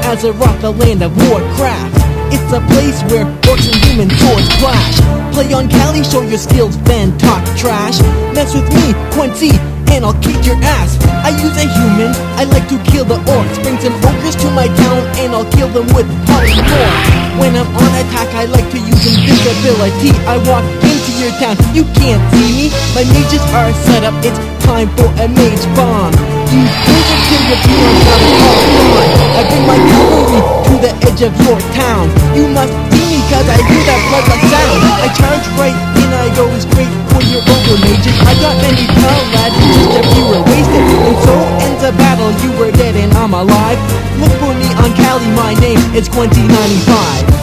Azeroth, the land of Warcraft. It's a place where orcs and human swords clash. Play on Cali, show your skills, then talk trash. Mess with me, Quincy, and I'll kick your ass. I use a human, I like to kill the orcs. Bring some ogres to my town, and I'll kill them with polymorph. When I'm on attack, I like to use invisibility. I walk into your town, you can't see me. My mages are set up, it's time for a mage bomb. You build a kill your heroes, not a call on. I bring my cavalry to the edge of your town. You must see me cause I hear that bloodless sound. I charge right in, I go straight for your ogre mages. I got many lads, just a few were wasted. And so ends a battle, you were dead and I'm alive. Look for me on Cali, my name is Quincy95.